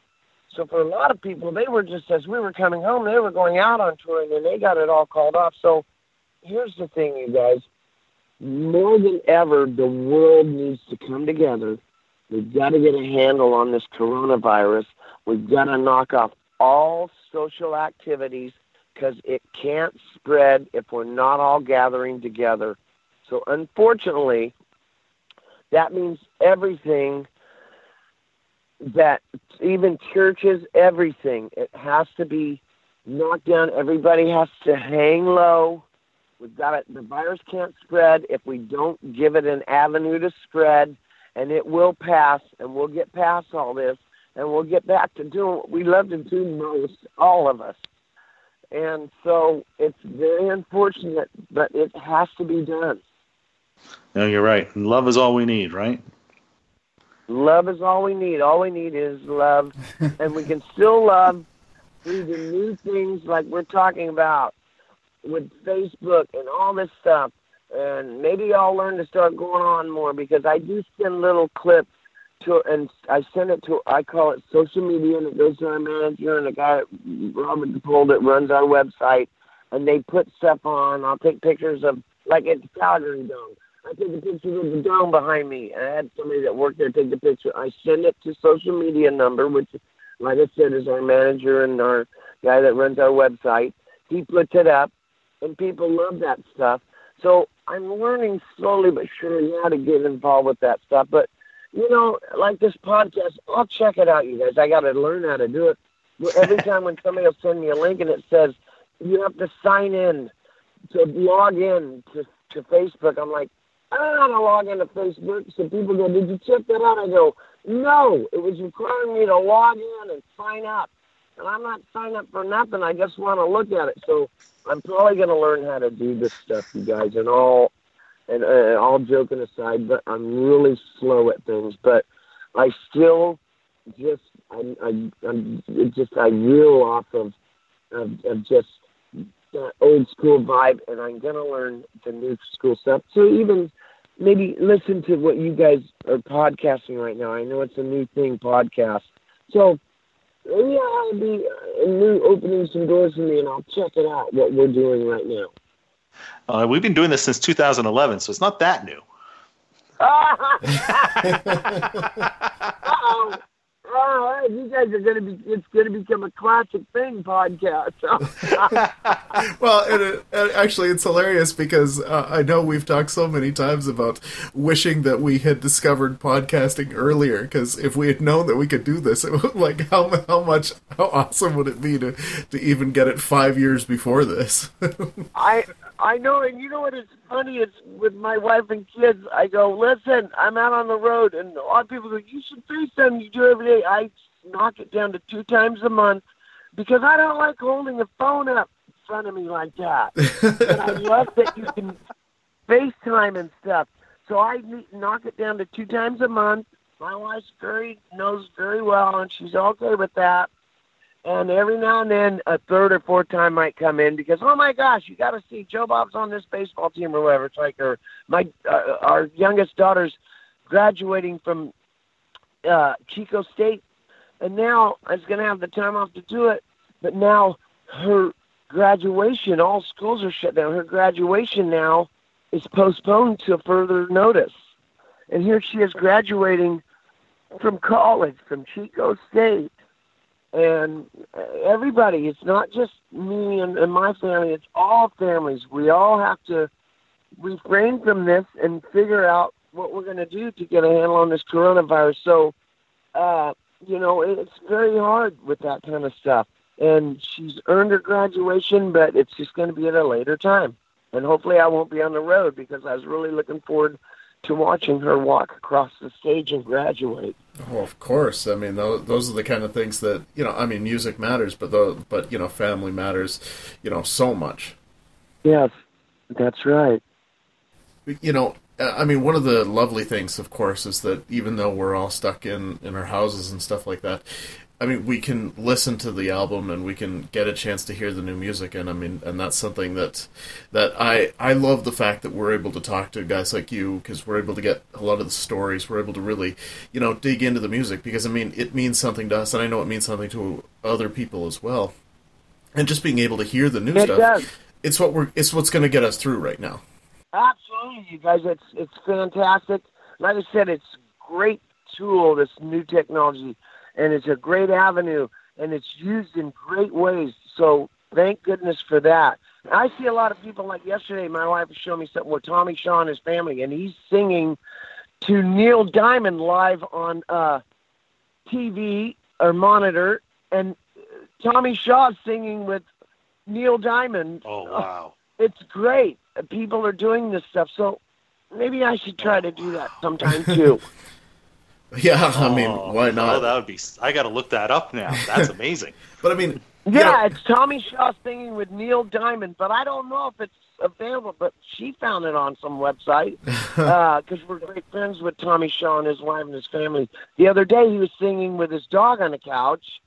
So for a lot of people, they were just, as we were coming home, they were going out on touring, and they got it all called off. So here's the thing, you guys. More than ever, the world needs to come together. We've got to get a handle on this coronavirus. We've got to knock off all social activities because it can't spread if we're not all gathering together. So unfortunately, that means everything that, even churches, everything, it has to be knocked down. Everybody has to hang low. We've got it. The virus can't spread if we don't give it an avenue to spread, and it will pass, and we'll get past all this, and we'll get back to doing what we love to do most, all of us. And so it's very unfortunate, but it has to be done. No, you're right. Love is all we need, right? Love is all we need. All we need is love, and we can still love through the new things like we're talking about with Facebook and all this stuff. And maybe I'll learn to start going on more, because I do send little clips to, and I send it to, I call it social media, and it goes to our manager and the guy, Robert DePaul, that runs our website, and they put stuff on. I'll take pictures of, like at the Calgary Dome. I take a picture of the dome behind me. I had somebody that worked there take the picture. I send it to social media number, which, like I said, is our manager and our guy that runs our website. He puts it up, and people love that stuff. So I'm learning slowly but surely how to get involved with that stuff. But, you know, like this podcast, I'll check it out, you guys. I got to learn how to do it. Every time when somebody will send me a link and it says, you have to sign in to log in to, to Facebook, I'm like, I don't know how to log into Facebook. So people go, did you check that out? I go, no, it was requiring me to log in and sign up. And I'm not signed up for nothing. I just want to look at it. So I'm probably going to learn how to do this stuff, you guys, and all, and uh, all joking aside, but I'm really slow at things. But I still just, I, I, I'm it just, I reel off of, of, of just that old school vibe, and I'm going to learn the new school stuff. So even maybe listen to what you guys are podcasting right now. I know it's a new thing, podcast. So maybe I'll be uh, new, opening some doors for me, and I'll check it out, what we're doing right now. Uh, we've been doing this since two thousand eleven, so it's not that new. Uh-oh. Oh, you guys are going to be, it's going to become a classic thing podcast. Well, and it, and actually, it's hilarious because uh, I know we've talked so many times about wishing that we had discovered podcasting earlier, because if we had known that we could do this, it would, like, how how much, how awesome would it be to, to even get it five years before this? I I know, and you know what is funny? It's with my wife and kids. I go, listen, I'm out on the road, and a lot of people go, you should FaceTime. You do every day. I knock it down to two times a month because I don't like holding a phone up in front of me like that. But I love that you can FaceTime and stuff. So I knock it down to two times a month. My wife's very knows very well, and she's okay with that. And every now and then, a third or fourth time might come in because, oh my gosh, you got to see Joe Bob's on this baseball team or whatever. It's like, or my uh, our youngest daughter's graduating from uh, Chico State, and now I was going to have the time off to do it. But now her graduation, all schools are shut down. Her graduation now is postponed to further notice. And here she is graduating from college, from Chico State. And everybody, it's not just me and, and my family, it's all families. We all have to refrain from this and figure out what we're going to do to get a handle on this coronavirus. So, uh, you know, it's very hard with that kind of stuff. And she's earned her graduation, but it's just going to be at a later time. And hopefully I won't be on the road because I was really looking forward to watching her walk across the stage and graduate. Oh, of course. I mean, those, those are the kind of things that, you know, I mean, music matters, but, the, but you know, family matters, you know, so much. Yes, that's right. You know, I mean, one of the lovely things, of course, is that even though we're all stuck in, in our houses and stuff like that, I mean, we can listen to the album and we can get a chance to hear the new music, and I mean, and that's something that that I I love the fact that we're able to talk to guys like you, because we're able to get a lot of the stories. We're able to really, you know, dig into the music, because I mean, it means something to us, and I know it means something to other people as well. And just being able to hear the new it stuff, does. it's what we're it's what's going to get us through right now. Absolutely, you guys. It's it's fantastic. Like I said, it's a great tool, this new technology, and it's a great avenue, and it's used in great ways. So thank goodness for that. I see a lot of people, like yesterday, my wife was showing me something with Tommy Shaw and his family, and he's singing to Neil Diamond live on uh, T V or monitor, and Tommy Shaw singing with Neil Diamond. Oh, wow. It's great. People are doing this stuff, so maybe I should try to do that sometime too. Yeah, I mean, Oh, why not? Oh, that would be. I got to look that up now. That's amazing. But I mean, Yeah, you know, it's Tommy Shaw singing with Neil Diamond, but I don't know if it's available. But she found it on some website because we're great friends with Tommy Shaw and his wife and his family. The other day, he was singing with his dog on the couch.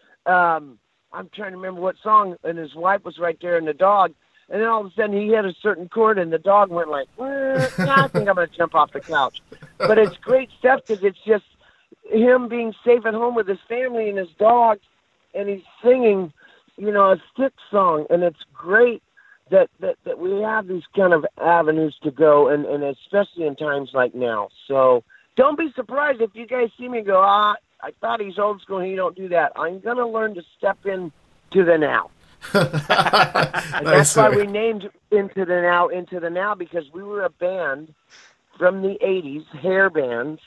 Um, I'm trying to remember what song, and his wife was right there, and the dog. And then all of a sudden, he hit a certain chord, and the dog went like, eh, nah, I think I'm going to jump off the couch. But it's great stuff because it's just him being safe at home with his family and his dog, and he's singing, you know, a stick song. And it's great that, that, that we have these kind of avenues to go, and, and especially in times like now. So don't be surprised if you guys see me go, ah, I thought he's old school and he don't do that. I'm going to learn to step in to the now. And that's why we named Into the Now Into the Now, because we were a band from the eighties, hair bands,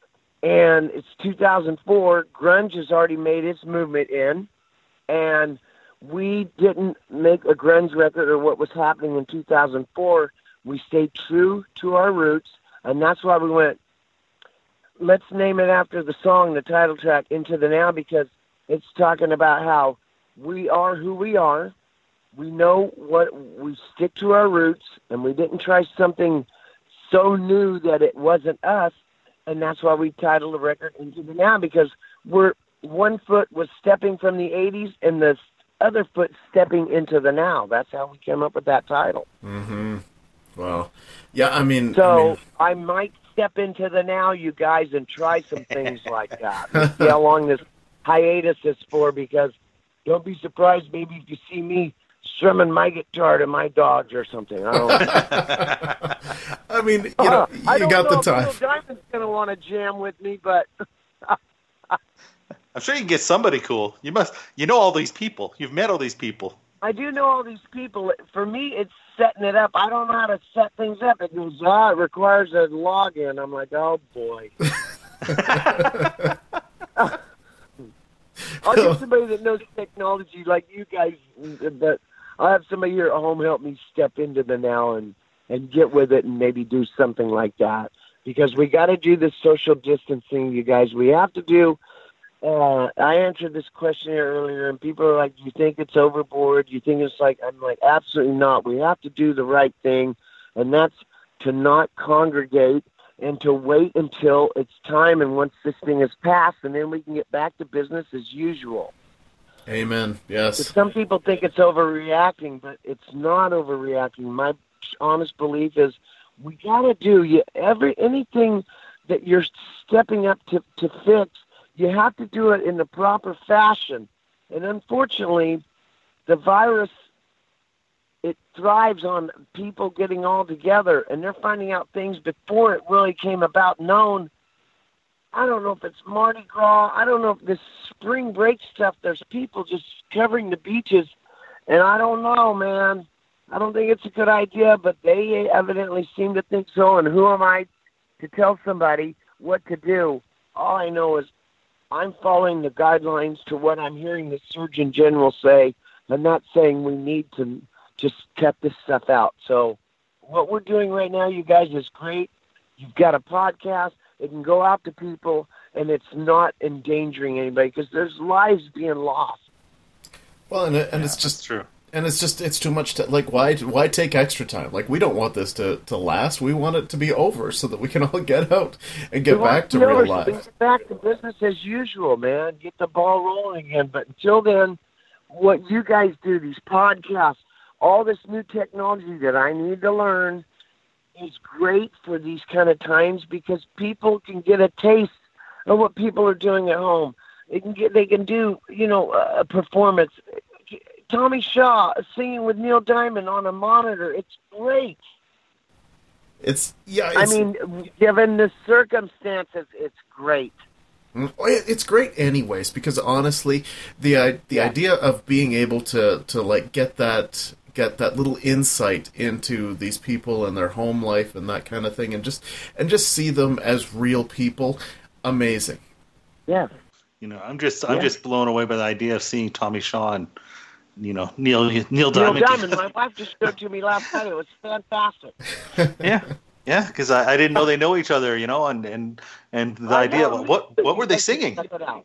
and it's two thousand four. Grunge has already made its movement in, and we didn't make a grunge record or what was happening in two thousand four. We stayed true to our roots, and that's why we went, let's name it after the song, the title track, Into the Now, because it's talking about how we are who we are. We know what we stick to our roots, and we didn't try something so new that it wasn't us. And that's why we titled the record Into the Now, because we're one foot was stepping from the eighties and the other foot stepping into the now. That's how we came up with that title. Mm-hmm. Well, yeah, I mean, So I mean, I might step into the now, you guys, and try some things like that. Let's see how long this hiatus is for, because don't be surprised maybe if you see me strumming my guitar to my dogs or something. I don't know. I mean, you know, Uh, I you don't got know the if time. Neil Diamond's going to want to jam with me, but I'm sure you can get somebody cool. You must. You know all these people. You've met all these people. I do know all these people. For me, it's setting it up. I don't know how to set things up. It goes, ah, it requires a login. I'm like, oh, boy. I'll get somebody that knows technology like you guys, but I'll have somebody here at home help me step into the now and, and get with it and maybe do something like that. Because we got to do this social distancing, you guys. We have to do, uh, I answered this question here earlier, and people are like, do you think it's overboard? Do you think it's like, I'm like, absolutely not. We have to do the right thing, and that's to not congregate and to wait until it's time, and once this thing is passed, and then we can get back to business as usual. Amen. Yes. Some people think it's overreacting, but it's not overreacting. My honest belief is we got to do you, every anything that you're stepping up to, to fix, you have to do it in the proper fashion. And unfortunately, the virus, it thrives on people getting all together, and they're finding out things before it really came about known. I don't know if it's Mardi Gras. I don't know if this spring break stuff, there's people just covering the beaches, and I don't know, man. I don't think it's a good idea, but they evidently seem to think so, and who am I to tell somebody what to do? All I know is I'm following the guidelines to what I'm hearing the Surgeon General say. I'm not saying we need to just cut this stuff out. So what we're doing right now, you guys, is great. You've got a podcast. It can go out to people, and it's not endangering anybody because there's lives being lost. Well, and, it, and Yeah, it's just that's true. And it's just, it's too much, to, like, why why take extra time? Like, we don't want this to, to last. We want it to be over so that we can all get out and get back to real life. Get back to business as usual, man. Get the ball rolling again. But until then, what you guys do, these podcasts, all this new technology that I need to learn is great for these kind of times because people can get a taste of what people are doing at home. They can get, they can do, you know, a performance. Tommy Shaw singing with Neil Diamond on a monitor. It's great. It's, yeah. It's, I mean, given the circumstances, it's great. It's great anyways, because honestly, the the yeah. idea of being able to, to like get that get that little insight into these people and their home life and that kind of thing, and just and just see them as real people, amazing. Yeah. You know, I'm just I'm yeah. just blown away by the idea of seeing Tommy Shaw and, you know, Neil Neil Diamond. Neil Diamond, my wife just showed it to me last night. It was fantastic. Yeah, yeah, because I, I didn't know they know each other, you know, and and, and the I idea know. what what were they singing? Uh,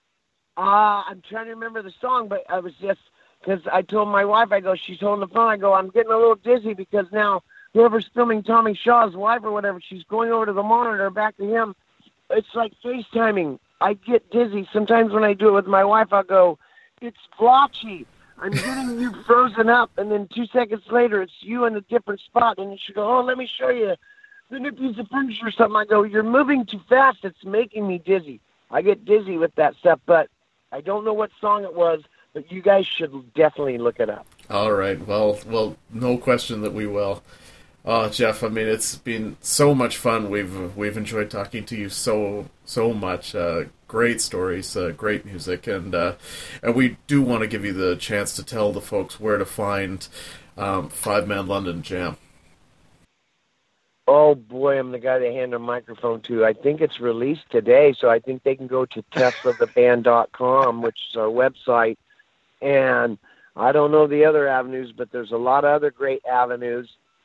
I'm trying to remember the song, but I was just because I told my wife, I go, she's holding the phone. I go, I'm getting a little dizzy because now whoever's filming Tommy Shaw's wife or whatever, she's going over to the monitor back to him. It's like FaceTiming. I get dizzy. Sometimes when I do it with my wife, I'll go, it's blotchy. I'm getting you frozen up. And then two seconds later, it's you in a different spot. And she go, oh, let me show you the new piece of furniture or something. I go, you're moving too fast. It's making me dizzy. I get dizzy with that stuff, but I don't know what song it was, but you guys should definitely look it up. All right. Well, well, no question that we will. Oh, Jeff, I mean, it's been so much fun. We've we've enjoyed talking to you so so much. Uh, great stories, uh, great music, and uh, and we do want to give you the chance to tell the folks where to find um, Five Man London Jam. Oh boy, I'm the guy they hand a microphone to. I think it's released today, so I think they can go to tesla the band dot com, which is our website, and I don't know the other avenues, but there's a lot of other great avenues.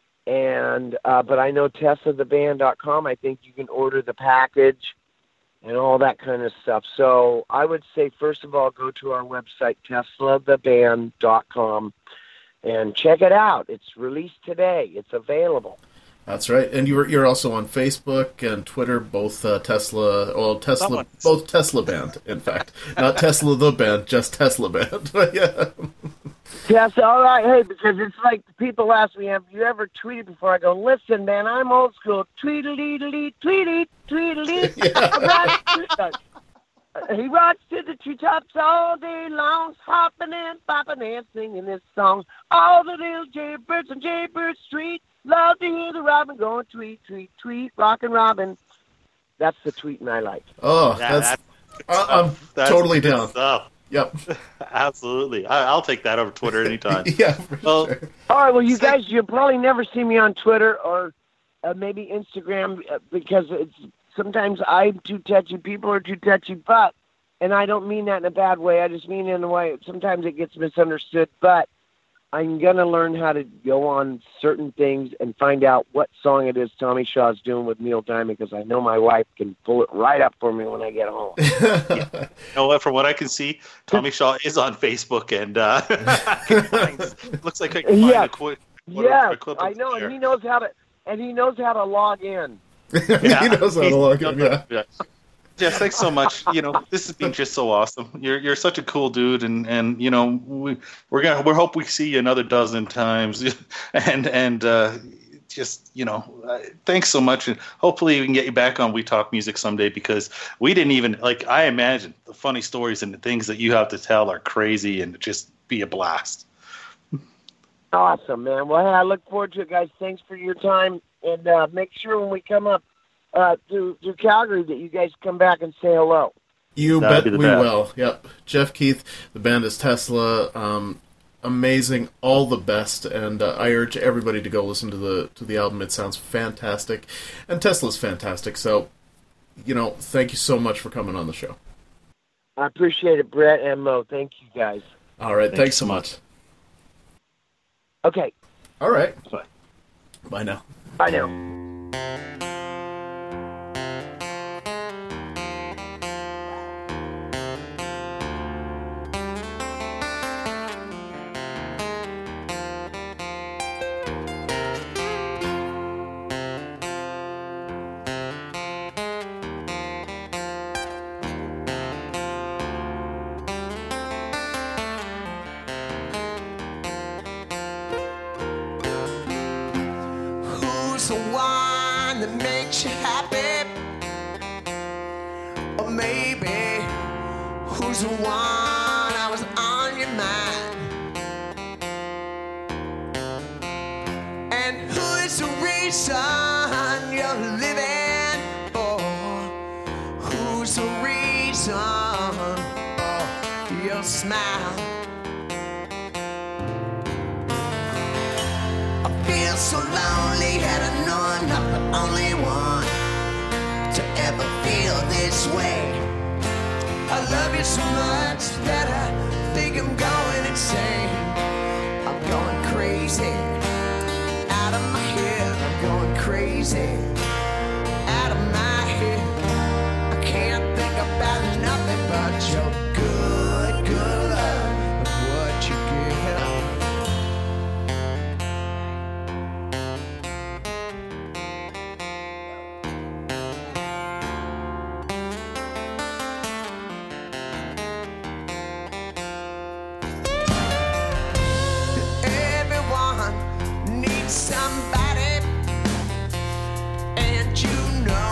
And uh, but I know tesla the band dot com, I think you can order the package and all that kind of stuff. So I would say, first of all, go to our website, tesla the band dot com, and check it out. It's released today. It's available. That's right. And you're you're also on Facebook and Twitter, both uh, Tesla, well, Tesla, Someone. both Tesla Band, in fact. Not Tesla the Band, just Tesla Band. Yeah. Yes, all right. Hey, because it's like people ask me, have you ever tweeted before? I go, listen, man, I'm old school. Tweedledee, tweety, tweedledee. Yeah. He rocks to the treetops all day long, hopping and bopping and singing this song. All the little jaybirds on Jaybird Street love to hear the robin going tweet, tweet, tweet, rockin' robin. That's the tweeting I like. Oh, yeah, that's, that's I'm that's totally down. Stuff. Yep. Absolutely. I, I'll take that over Twitter anytime. Yeah, for well, sure. All right, well, you guys, you'll probably never see me on Twitter or uh, maybe Instagram uh, because it's sometimes I'm too touchy, people are too touchy, but, and I don't mean that in a bad way, I just mean in a way, sometimes it gets misunderstood, but I'm going to learn how to go on certain things and find out what song it is Tommy Shaw's doing with Neil Diamond, because I know my wife can pull it right up for me when I get home. Yeah. You know what? From what I can see, Tommy Shaw is on Facebook, and uh, find, looks like I can find yeah. a quick. Yeah, I know, and he knows how to, and he knows how to log in. Yeah, he knows how to log in. Yeah. yeah. Jeff, thanks so much. You know, this has been just so awesome. You're you're such a cool dude, and, and you know we we're gonna we hope we see you another dozen times, and and uh, just you know uh, thanks so much, and hopefully we can get you back on We Talk Music someday, because we didn't even like I imagine the funny stories and the things that you have to tell are crazy and just be a blast. Awesome, man. Well, hey, I look forward to it, guys. Thanks for your time, and uh, make sure when we come up Uh, to, to Calgary that you guys come back and say hello. You That'd bet we best. will. Yep. Jeff Keith, the band is Tesla. Um, amazing, all the best, and uh, I urge everybody to go listen to the to the album. It sounds fantastic, and Tesla's fantastic. So, you know, thank you so much for coming on the show. I appreciate it, Brett and Mo. Thank you, guys. All right. Thanks, thanks so much. Okay. All right. Bye. Bye now. Bye now. who's the one I was on your mind? And who is the reason you're living for? Who's the reason for your smile? I feel so lonely and I know I'm not the only one to ever feel this way. I love you so much that I think I'm going insane. I'm going crazy, out of my head. I'm going crazy, out of my head. I can't think about nothing but your good, good love and what you give. Somebody, and you know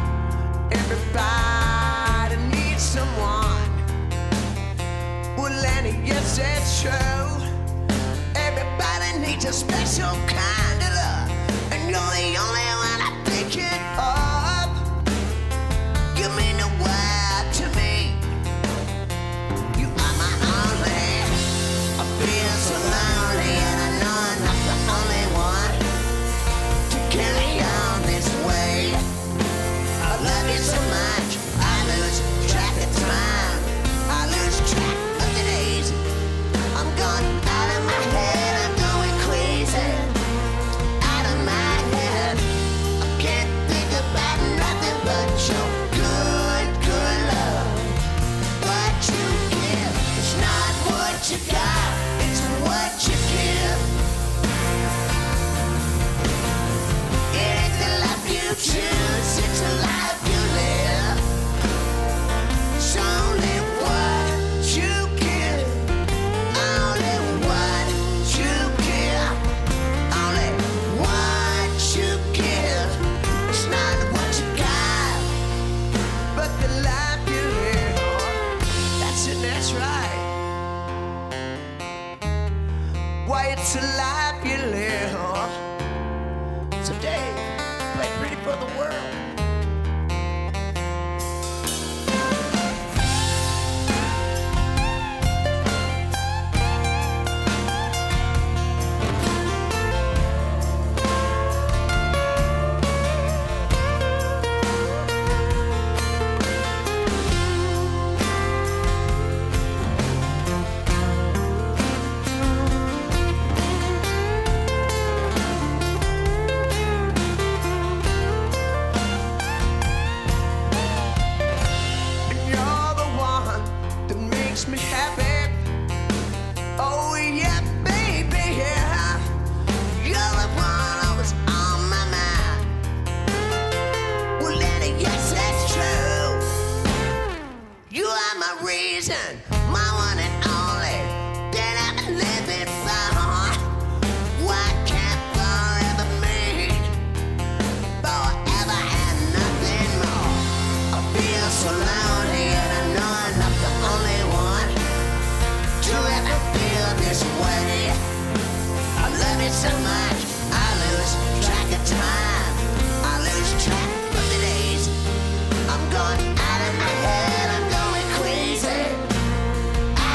everybody needs someone. Well, and yes, it's true. Everybody needs a special kind of love, and you're the only one I pick it up. You mean the world to me. You are my only. I feel so lonely, and I know I'm not the only one to carry on this way. I love you so much, I lose track of time. I lose track of the days. I'm going out of my head, I'm going crazy. Out of my head, I can't think about nothing but your good, good love. What you give, it's not what you got, it's what you give. It ain't the life you choose, it's a life you live. It's only what you give, only what you give, only what you give. It's not what you got, but the life you live. That's it, that's right. Why, it's a life you live. So Dave, play Pretty for the World. You're the one that makes me happy. Oh yeah, baby, yeah. You're the one always on my mind. Well, then yes, that's true. You are my reason, my one and only, that I've been living for. Why can't forever mean forever and nothing more? I feel so lonely and I know I'm not the only one to ever feel this way. I love you so much, I lose track of time. I lose track of the days. I'm going out of my head, I'm going crazy.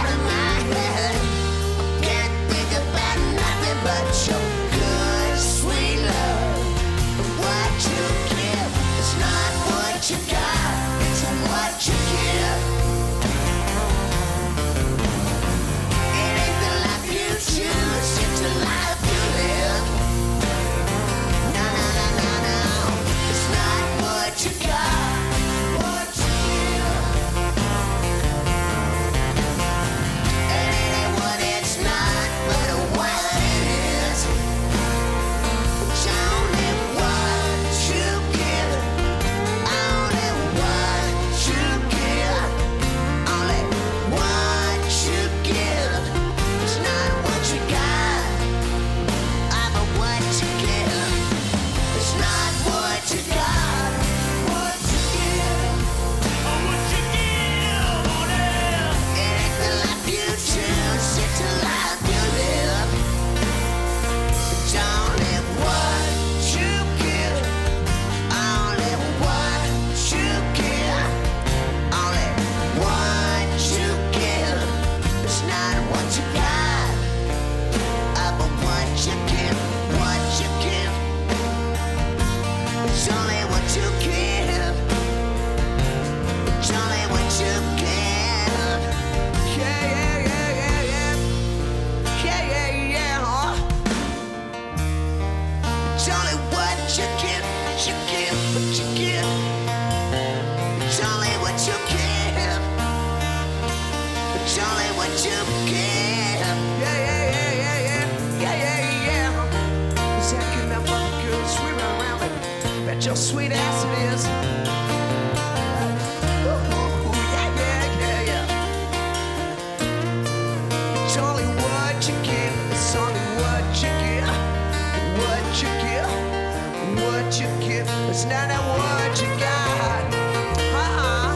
It's not what you got. Uh-uh.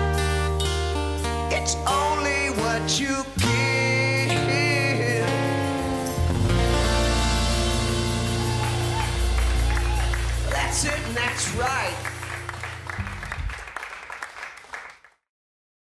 It's only what you give. That's it and that's right.